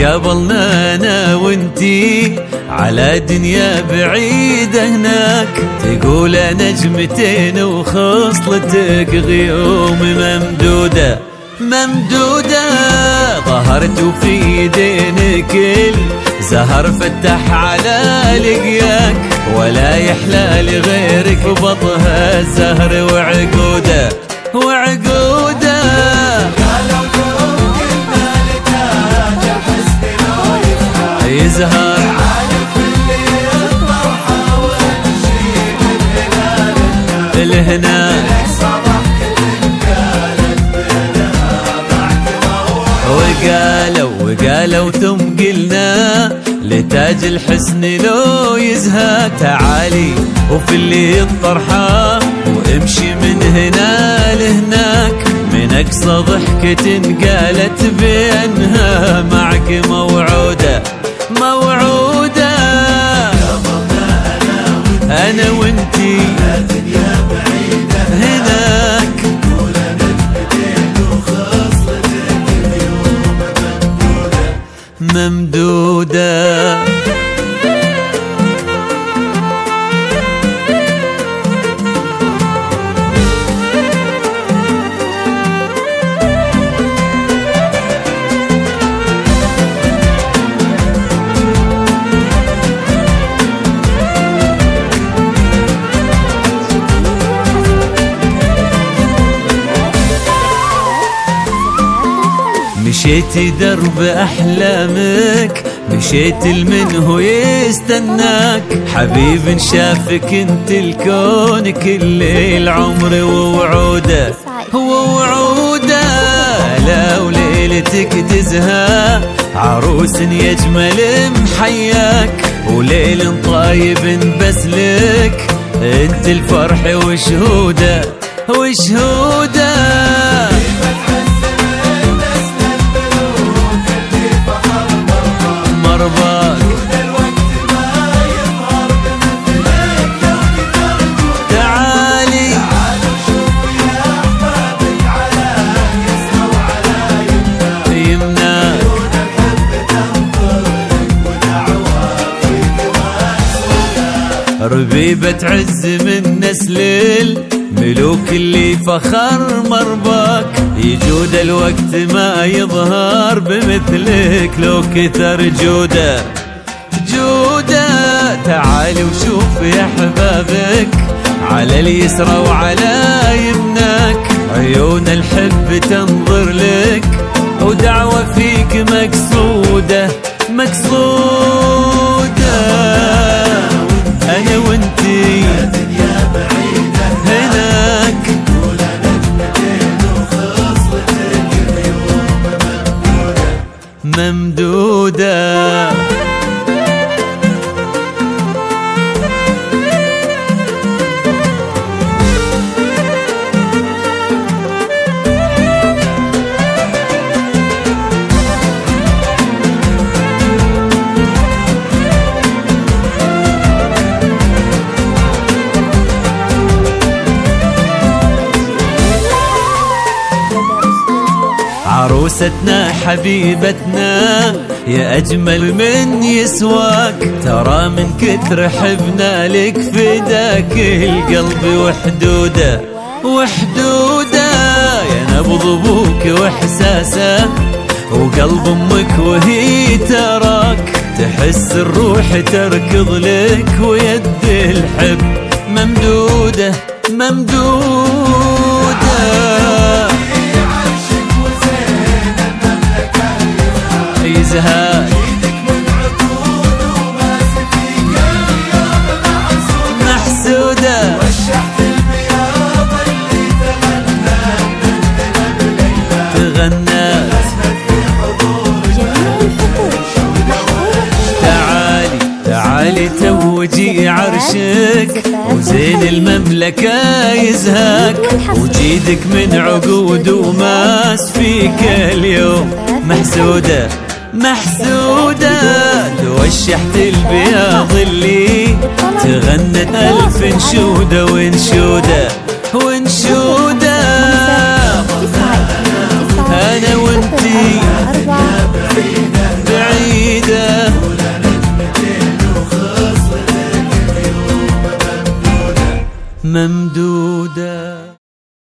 تقابلنا انا وانتي على دنيا بعيدة هناك، تقول نجمتين وخصلتك غيوم ممدودة ممدودة. ظهرت وفي يدينك الزهر فتح على لقياك، ولا يحلى لغيرك بطها الزهر وعقوده وعقوده. يزهر عارف اللي يطلع حاول نشيل الهلال الهناك وقالوا ثم قلنا لتاج الحسن لو يزهى. تعالي وفي اللي الطرحة وامشي من هنا لهناك، من اقصى ضحكة قالت بانها معك موعودة موعودة. انا وانتي دنيا بعيدة هناك، ممدودة. مشيتي درب أحلامك، مشيت المنه يستناك، حبيب شافك انت الكون كل العمر ووعوده ووعوده. لا وليلتك تزهى عروس يجمل محياك، وليل طايب بس لك انت الفرح وشهوده وشهوده. ربيبة عز من نسل الملوك اللي فخر مرباك، يجود الوقت ما يظهر بمثلك لو كثر جوده جوده. تعالي وشوف يا حبابك على اليسرى وعلى يمناك، عيون الحب تنظر لك ودعوة فيك مقصودة مقصودة. أنا وانتي دنيا بعيدة هناك، ولا نجمتين وخصلتك اليوم ممدودة. عروستنا حبيبتنا يا أجمل من يسواك، ترى من كثر حبنا لك فداك القلب وحدوده وحدوده. يا نبض أبوك وإحساسه وقلب أمك وهي تراك، تحس الروح تركض لك ويد الحب ممدودة ممدودة. يزهى ايدك من عقود وماسك اليوم محسودة، وشحت البياض اللي تغنت في حضور تعالي توجي عرشك وزين المملكة يزهاك، وجيدك من عقود وماس فيك اليوم محسودة محسودة. توشحت البياض اللي تغنت ألف انشودة وانشودة وانشودة. أنا وانتي بعيدة ممدودة.